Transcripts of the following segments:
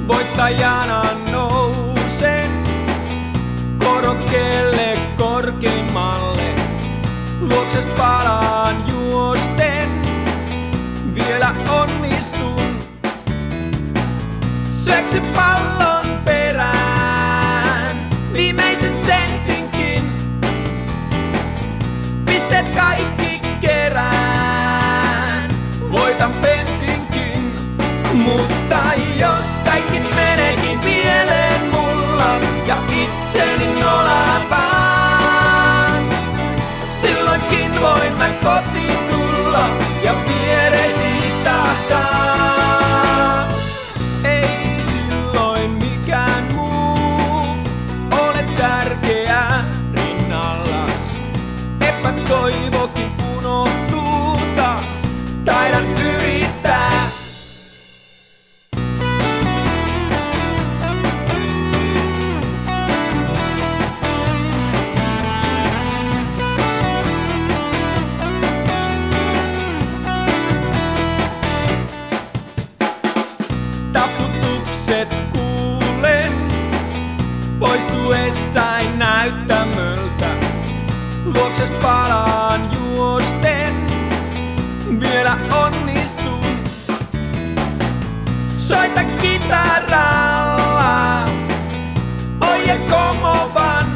voittajana nousen korokkeelle korkeimmalle. Luokses palaan juosten, vielä onnistun. Syöksy pallon perään, viimeisen sentinkin. Pisteet kaikki kerään, voitan pentinkin. Mutta jos kaikki meneekin pieleen mulla ja itseni nolapaan, silloinkin voin mä kotiin tulla ja vieresi istahtaa. Ei silloin mikään muu ole tärkeää rinnallas. Epätoivokin unohtuu taas, taidan yrittää. Taputukset kuulen poistuessain näyttämöltä. Luokses palaan juosten, vielä onnistun. Soita kitaralla, oje komovan,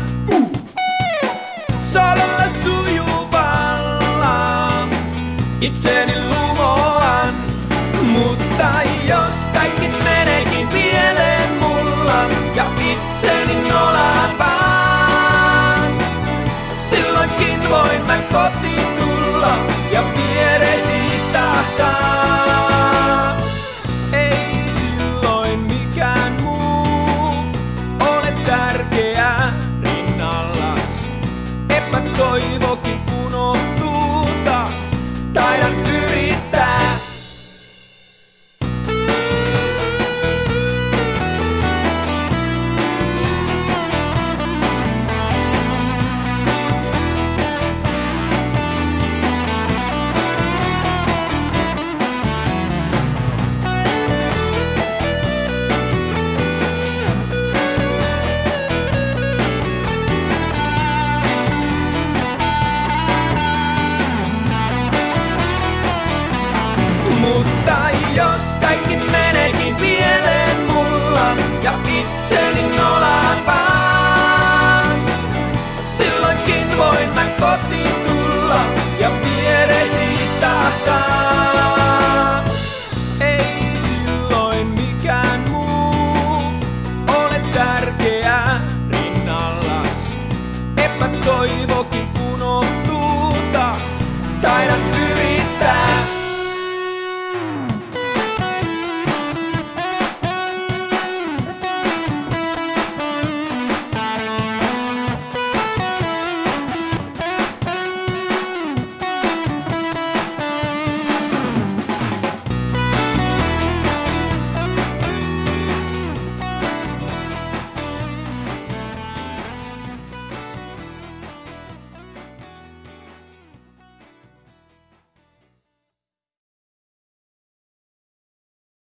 sololla sujuvalla, itseni lumoan. Mutta jos kaikki meneekin pieleen mulla ja itseni nolapaan, silloinkin voin mä kotiin tulla ja vieresi istahtaa. Ei silloin mikään muu ole tärkeää rinnallas. Epätoivokin unohtuu taas, taidan yrittää. Mutta jos kaikki meneekin pieleen mulla ja itse